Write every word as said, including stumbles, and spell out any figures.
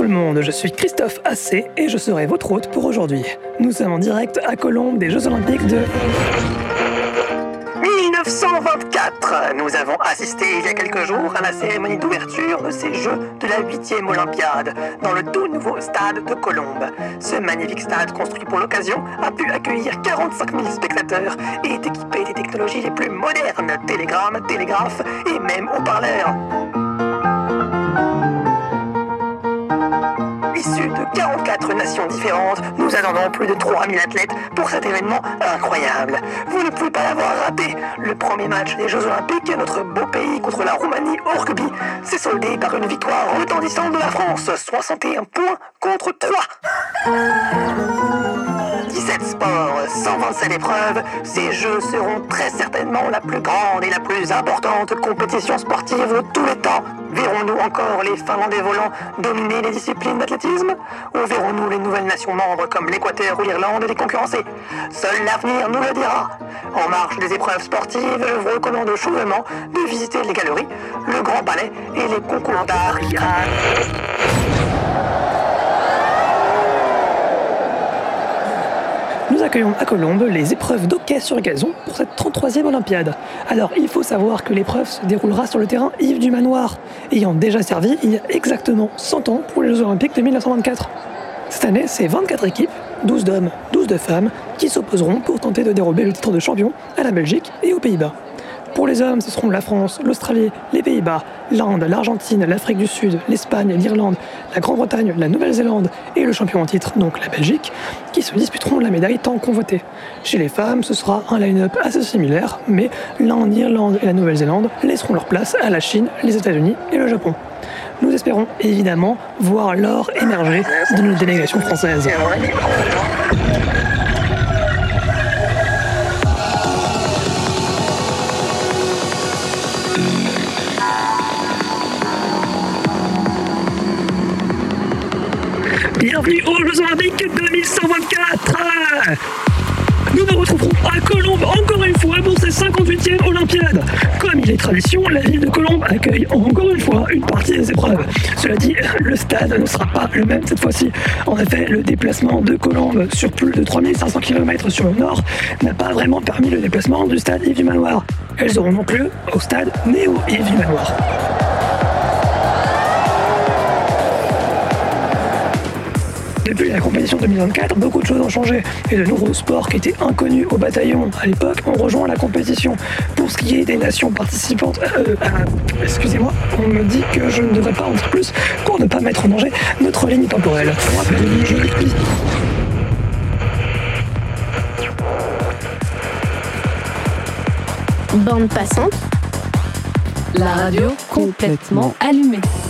tout le monde, je suis Christophe Assé et je serai votre hôte pour aujourd'hui. Nous sommes en direct à Colombes des Jeux Olympiques de... dix-neuf cent vingt-quatre. Nous avons assisté il y a quelques jours à la cérémonie d'ouverture de ces Jeux de la huitième Olympiade dans le tout nouveau stade de Colombes. Ce magnifique stade construit pour l'occasion a pu accueillir quarante-cinq mille spectateurs et est équipé des technologies les plus modernes, télégrammes, télégraphes et même haut-parleurs. Issus de quarante-quatre nations différentes, nous attendons plus de trois mille athlètes pour cet événement incroyable. Vous ne pouvez pas l'avoir raté. Le premier match des Jeux Olympiques, notre beau pays contre la Roumanie au rugby, s'est soldé par une victoire retentissante de la France, soixante et un points contre trois. dix-sept sports, cent vingt-sept épreuves, ces Jeux seront très certainement la plus grande et la plus importante compétition sportive de tous les temps. Verrons-nous encore les Finlandais volants dominer les disciplines d'athlétisme? Ou verrons-nous les nouvelles nations membres comme l'Équateur ou l'Irlande les concurrencer? Seul l'avenir nous le dira. En marge des épreuves sportives, je vous recommande chaudement de visiter les galeries, le Grand Palais et les concours d'art. Nous accueillons à Colombes les épreuves d'hockey sur gazon pour cette trente-troisième Olympiade. Alors, il faut savoir que l'épreuve se déroulera sur le terrain Yves du Manoir, ayant déjà servi il y a exactement cent ans pour les Jeux Olympiques de dix-neuf cent vingt-quatre. Cette année, c'est vingt-quatre équipes, douze d'hommes, douze de femmes, qui s'opposeront pour tenter de dérober le titre de champion à la Belgique et aux Pays-Bas. Pour les hommes, ce seront la France, l'Australie, les Pays-Bas, l'Inde, l'Argentine, l'Afrique du Sud, l'Espagne, l'Irlande, la Grande-Bretagne, la Nouvelle-Zélande et le champion en titre, donc la Belgique, qui se disputeront la médaille tant convoitée. Chez les femmes, ce sera un line-up assez similaire, mais l'Inde, l'Irlande et la Nouvelle-Zélande laisseront leur place à la Chine, les États-Unis et le Japon. Nous espérons évidemment voir l'or émerger de notre délégation française. Bienvenue aux Jeux Olympiques dix-neuf cent vingt-quatre. Nous nous retrouverons à Colombes encore une fois pour cette cinquante-huitième Olympiade. Comme il est tradition, la ville de Colombes accueille encore une fois une partie des épreuves. Cela dit, le stade ne sera pas le même cette fois-ci. En effet, le déplacement de Colombes sur plus de trois mille cinq cents kilomètres sur le nord n'a pas vraiment permis le déplacement du stade Yves du Manoir. Elles auront donc lieu au stade Néo Yves du Manoir. Depuis la compétition deux mille vingt-quatre, beaucoup de choses ont changé et de nouveaux sports qui étaient inconnus au bataillon à l'époque ont rejoint la compétition. Pour ce qui est des nations participantes, euh, euh, excusez-moi, on me dit que je ne devrais pas en dire plus pour ne pas mettre en danger notre ligne temporelle. Rappelez-vous, je l'explique. Bande passante, la radio complètement allumée.